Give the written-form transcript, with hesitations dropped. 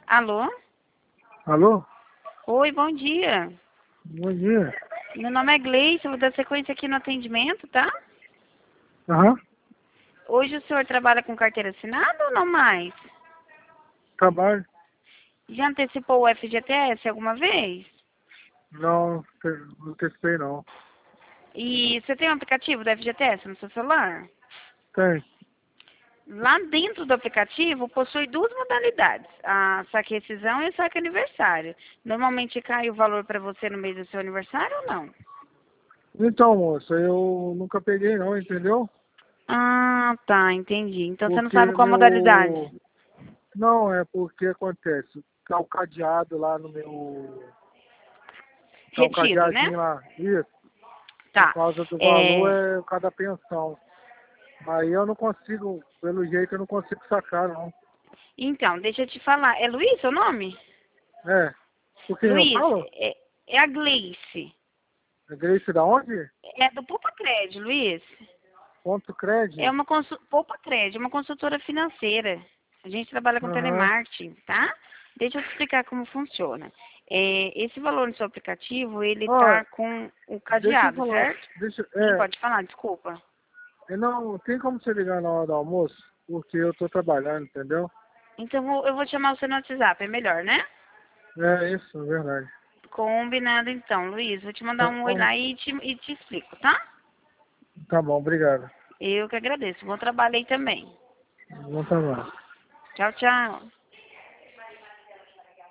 Alô? Alô? Oi, bom dia. Bom dia. Meu nome é Gleice, eu vou dar sequência aqui no atendimento, tá? Aham. Hoje o senhor trabalha com carteira assinada ou não mais? Trabalho? Já antecipou o FGTS alguma vez? Não, não testei não. E você tem um aplicativo do FGTS no seu celular? Tem. Lá dentro do aplicativo possui duas modalidades, a saque rescisão e a saque aniversário. Normalmente cai o valor para você no mês do seu aniversário ou não? Então, moça, eu nunca peguei não, entendeu? Ah, tá, entendi. Então você não Porque sabe qual a modalidade. meu... Não, é porque acontece. Tá o cadeado lá no meu... Tá o Retiro, né? cadeadinho lá. Isso. Por Tá. causa do valor É, é cada pensão. Aí eu não consigo, pelo jeito eu não consigo sacar não. então, deixa eu te falar. É Luiz seu nome? É. Por quem eu Luiz, falo? é a Gleice. É Grace da onde? É do Poupa Crédito, Luiz. Ponto É Cred? uma Poupa Crédito, é uma consultora financeira. A gente trabalha com Aham. telemarketing, tá? Deixa eu te explicar como funciona. Esse valor no seu aplicativo, ele Ó, tá com o deixa eu cadeado, falar. certo? Deixa, Sim, pode falar, desculpa. não, tem como você ligar na hora do almoço? Porque eu tô trabalhando, entendeu? Então eu vou te chamar você no WhatsApp, é melhor, né? É isso, é verdade. Combinado então, Luiz. Vou te mandar Tá um oi bom, lá e te explico, tá? tá bom, obrigado. Eu que agradeço. Bom trabalho aí também. Não tá mal. Tchau, tchau.